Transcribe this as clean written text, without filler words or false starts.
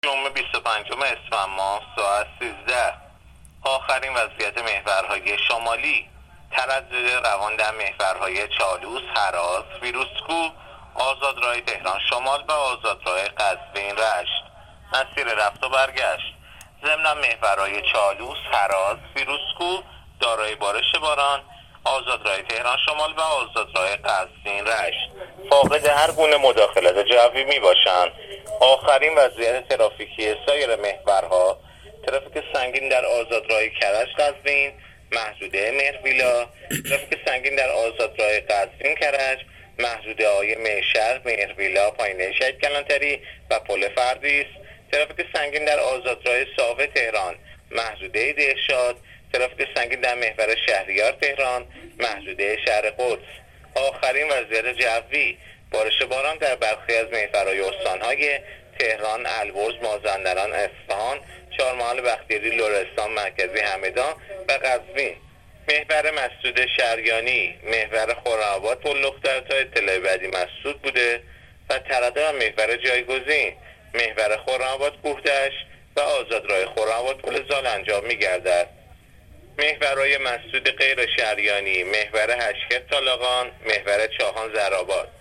جمعه 25 اسفند ماه ساعت 13 آخرین وضعیت محورهای شمالی. تردد روان در محورهای چالوس، هراز، فیروزکوه، آزادراه تهران شمال و آزادراه قزوین رشت. مسیر رفت و برگشت ضمن محورهای چالوس، هراز، فیروزکوه دارای بارش باران، آزادراه تهران شمال و آزادراه قزوین رشت فاقد هر گونه مداخلت جوی می باشند. آخرین وضعیت ترافیکی سایر محورها: ترافیک سنگین در آزادراه کرج قزوین، محدوده مهرویلا، ترافیک سنگین در آزادراه قزوین کرج، محدوده های میشر، مهرویلا، پایینه شهید کلانتری و پل فردیس، ترافیک سنگین در آزادراه ساوه تهران، محدوده دهشاد، ترافیک سنگین در محور شهریار تهران، محدوده شهر قدس. آخرین وضعیت جوی: بارش باران در برخی از محورهای استانهای تهران، البرز، مازندران، اصفهان، چهارمحال بختیاری، لرستان مرکزی، همدان و قزوین. محور مسدود شریانی، محور خرم‌آباد پل‌لختر تا اطلاع بعدی مسدود بوده و تردد محور جایگزین، محور خرم‌آباد کوهدشت و آزادراه خرم‌آباد پل زال انجام می‌گردد. محورهای مسدود غیر شریانی: محور هشکت طالقان، محور چاهان زرآباد.